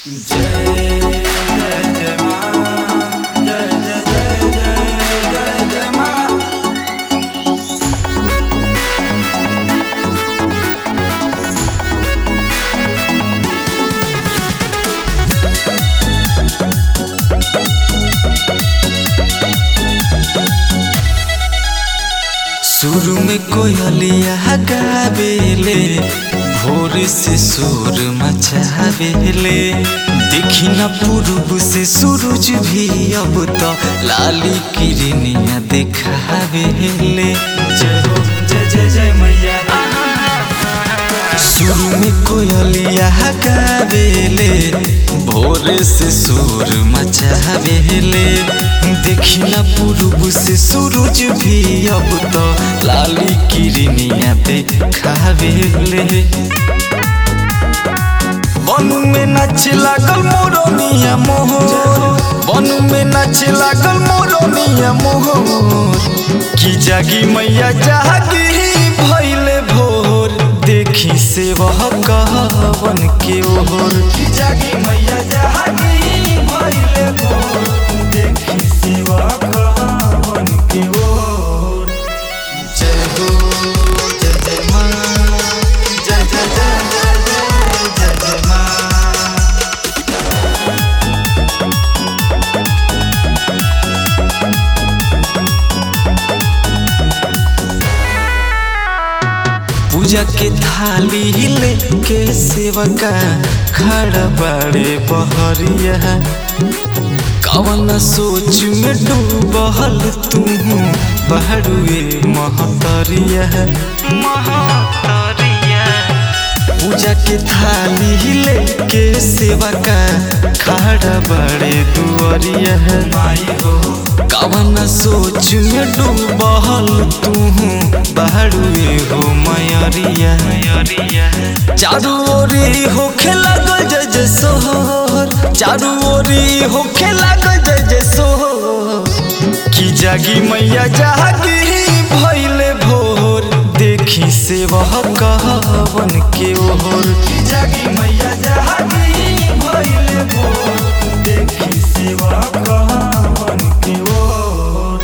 सुर में कोयलिया गावेले, भोर से सुर मचावेले। देखी न पूर्व से सूरज भी अब तो लाली किरनिया देखावेले। जय हो जय जय जय मैया। सुर में कोयलिया गावेले, भोर से सुर मचावेले। देखी न पूर्व से सूरज भी अब तो लाली किरनिया देखावेले। बनु में नाचे लागल मोरनिया मोहर, बनु में नाचे लागल मोरनिया मोहर। की जागी मैया जागी भइले भोर, देखी से वह कहवन के ओर। की जागी मैया जागी भइले भोर, देखी से वह कहवन के ओर। जय हो जय जय माँ, जय जय जय जय जय जय माँ। पूजा के थाली लेके सेवका खड़ा बड़े बहरिया। कवन सोच में डूबल तू बहरुए महतरिया। पूजा के थाली लेके सेवका खड़ा बड़े दुआरिया। कवन सोच में डूबल तू बहरुए हो मयरिया। चारू ओरी होखे लागल जय जय सोहर, चारू ओरी होखे लागल जय जय सोहर। की जागी मैया जागी भइले भोर, देखी से वह कहवन के ओर। की जागी मैया जागी भइले भोर, देखी से वह कहवन के ओर।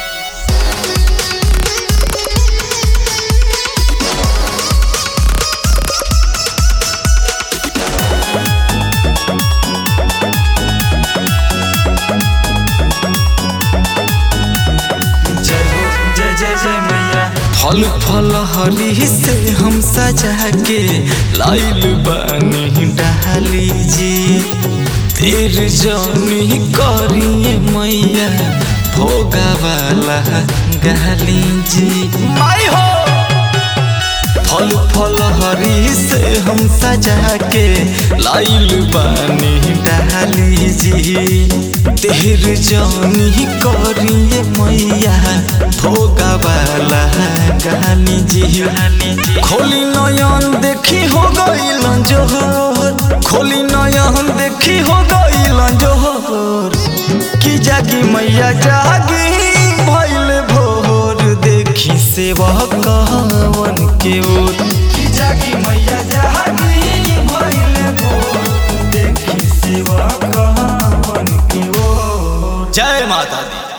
जय जय मैया। फल फल हरी से हम सजा के लाइल बानी डाली जी। तेर जानी करिए मैया, भोगा वाला गाली जी। माई हो फल फल हरी से हम सजा के लाइल बानी डाली जी। तेर जानी करिए मैया, भोगा वाला गाली जी। खोली नयन देखी हो गइल जोहर, खोली नयन देखी हो गइल जोहर। की जागी मैया जागी भइले भोर, देखी से वह कहवन के ओर। की जागी मैया जागी भइले भोर, देखी से वह कहवन के ओर। जय माता दी।